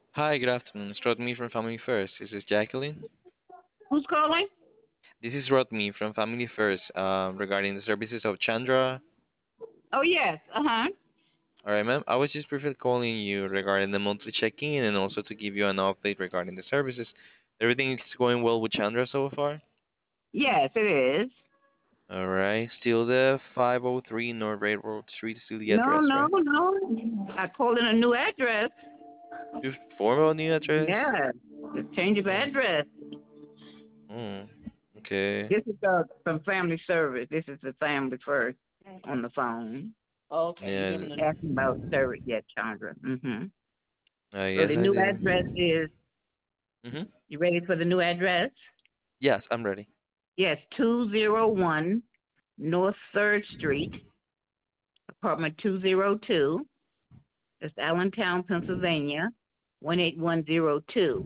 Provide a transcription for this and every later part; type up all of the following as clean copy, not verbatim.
Hi, good afternoon. It's Rodney from Family First. Is this Jacqueline? Who's calling? This is Rodney from Family First regarding the services of Chandra. Oh yes. Uh-huh. All right, ma'am. I was just briefly calling you regarding the monthly check-in and also to give you an update regarding the services. Everything is going well with Chandra so far? Yes, it is. All right. Still the 503 North Railroad Street, still the No, address, no, right? no. I called in a new address. Your formal new address? Yes. Just change of Oh, address. mm, okay. This is from Family Service. This is the Family First on the phone. Okay, you give Yes. them the asking about service. Yes, Chandra. So Yes, the I new did. address is. You ready for the new address? Yes, I'm ready. Yes, 201 North Third Street, apartment 202. It's Allentown, Pennsylvania, 18102.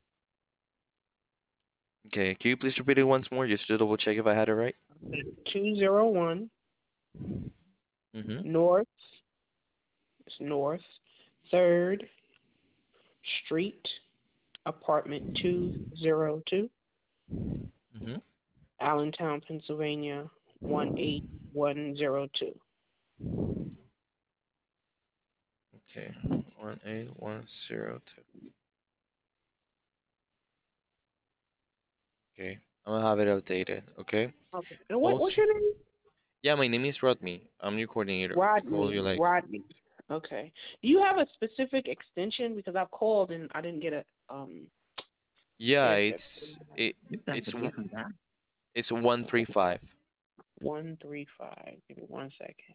Okay, can you please repeat it once more just to double check if I had it right? 201 Mm-hmm. North, it's North 3rd Street, apartment 202, Mm-hmm. Allentown, Pennsylvania 18102. Okay, 18102. Okay, I'm gonna have it updated. Okay. Okay. And what's Also, your name? yeah, my name is Rodney. I'm your coordinator. I call you Rodney. like, Rodney. Okay. Do you have a specific extension? Because I've called and I didn't get a yeah, answer. You got it's to get them down. it's 135. 135. Give me 1 second.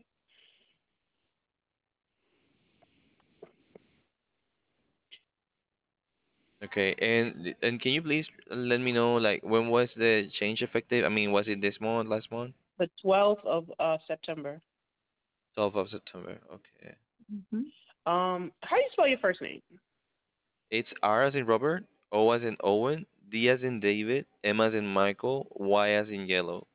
Okay, and can you please let me know like when was the change effective? I mean, was it this month, last month? The 12th of September. 12th of September. Okay. Hmm. How do you spell your first name? It's R as in Robert, O as in Owen, D as in David, M as in Michael, Y as in yellow.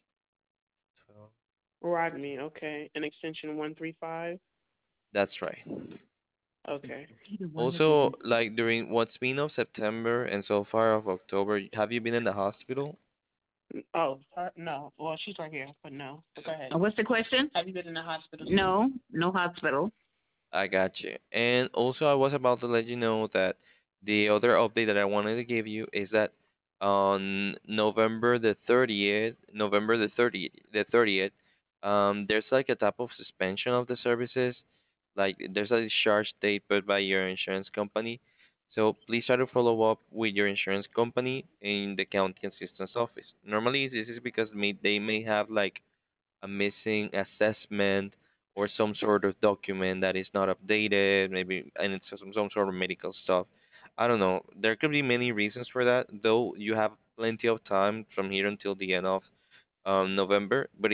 Rodney. Okay. An extension 135. That's right. Okay. Either one of Also, these. like during what's been of September and so far of October, have you been in the hospital? Oh, no. Well, she's right here, but no. But go ahead. What's the question? Have you been in the hospital since? No, no hospital. I got you. And also, I was about to let you know that the other update that I wanted to give you is that on November the 30th, there's like a type of suspension of the services. Like there's a discharge date put by your insurance company. So please try to follow up with your insurance company in the county assistance office. Normally, this is because they may have like a missing assessment or some sort of document that is not updated, maybe, and it's some sort of medical stuff. I don't know. There could be many reasons for that, though you have plenty of time from here until the end of November, but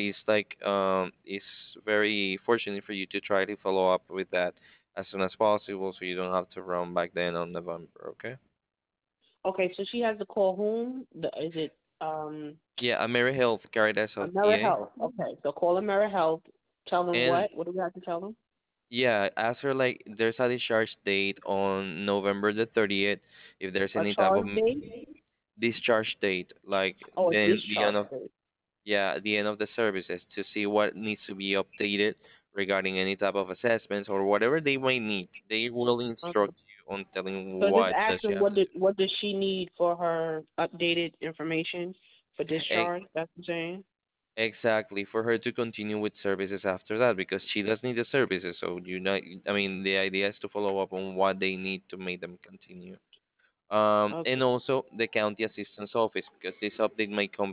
it's very fortunate for you to try to follow up with that as soon as possible so you don't have to run back then on November, okay? Okay, so she has to call whom? Is it Yeah, AmeriHealth Caritas of PA. AmeriHealth? Okay, so call AmeriHealth. Tell them And what? What do we have to tell them? yeah, ask her like there's a discharge date on November the 30th. If there's A any type of charge date? discharge date, like Oh, a then the end discharge of date. yeah, the end of the services to see what needs to be updated regarding any type of assessments or whatever they might need. They will Okay. instruct you on telling So just what ask does she them have to do. what does she need for her updated information for E- discharge? That's what I'm saying. Exactly, for her to continue with services after that because she does need the services. So you know, I mean, the idea is to follow up on what they need to make them continue. And Okay. also the county assistance office because this update might come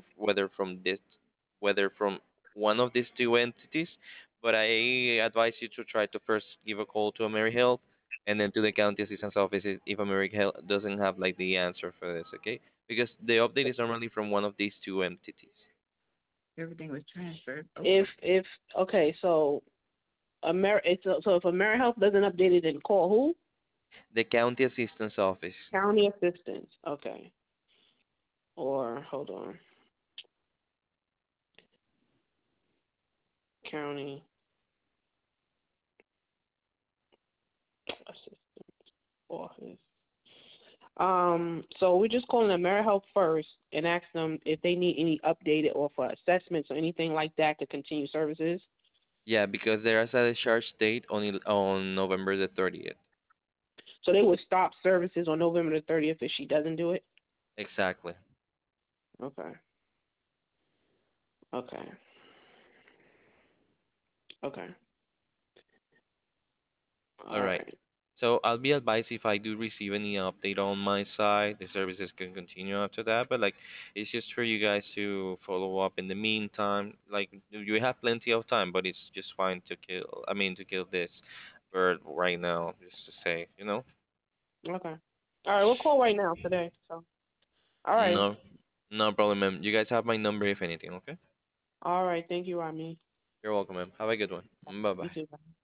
whether from one of these two entities, but I advise you to try to first give a call to AmeriHealth and then to the county assistance office if AmeriHealth doesn't have like the answer for this, okay? Because the update is normally from one of these two entities. Everything was transferred. If Okay. if okay, so so if AmeriHealth doesn't update it, then call who? The county assistance office. County assistance. Okay. Or hold on. County assistance office. So we're just calling AmeriHealth first and ask them if they need any updated or for assessments or anything like that to continue services. Yeah, because there is a discharge date on November the 30th. So they would stop services on November the 30th if she doesn't do it. Exactly. Okay. Okay. Okay. All All right. right. So I'll be advised if I do receive any update on my side, the services can continue after that. But like, it's just for you guys to follow up in the meantime. Like, you have plenty of time, but it's just fine to kill. I mean, to kill this bird right now, just to say, you know. Okay. All right. We'll call right now today. So. All right. No, no problem, ma'am. You guys have my number if anything. Okay. All right. Thank you, Rami. You're welcome, ma'am. Have a good one. Bye You bye. too.